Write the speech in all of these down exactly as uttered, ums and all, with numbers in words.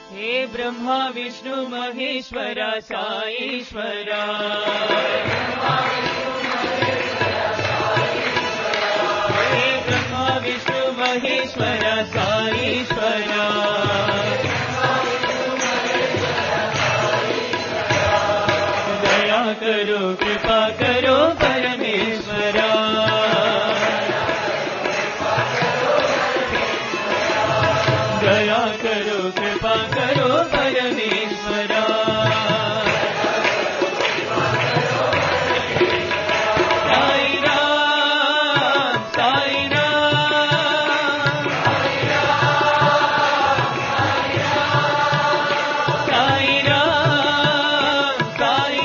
हे ब्रह्मा विष्णु महेश्वर साईश्वर हे ब्रह्मा विष्णु महेश्वर साईश्वर दया करो कृपा करो परमेश्वरा दया करो कृपा करो परमेश्वरा साई राम साई राम साई राम साई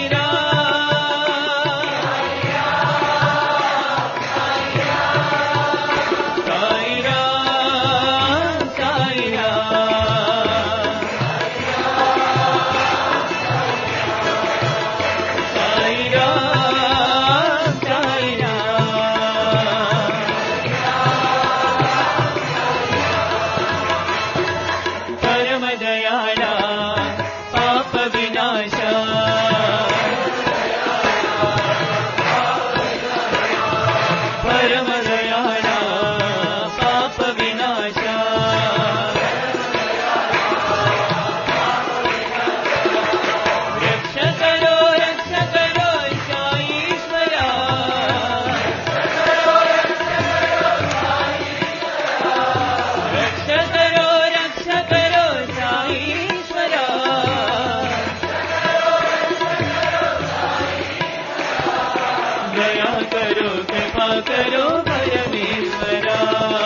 करो परमेश्वरा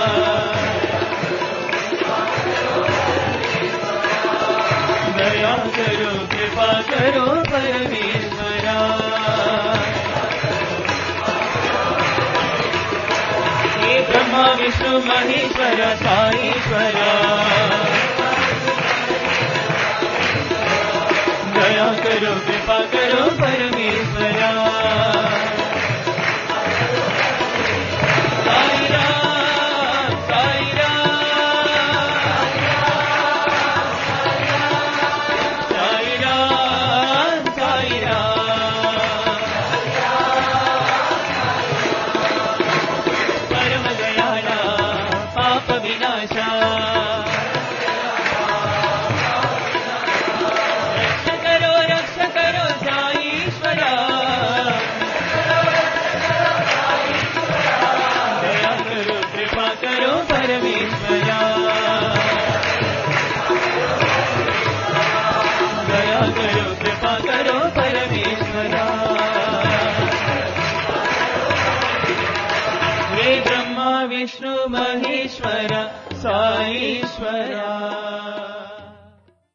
दया करो कृपा करो परमेश्वरा हे ब्रह्मा विष्णु महेश्वर साईश्वरा दया करो कृपा करो परमेश्वरा विष्णु महेश्वर साईश्वरा।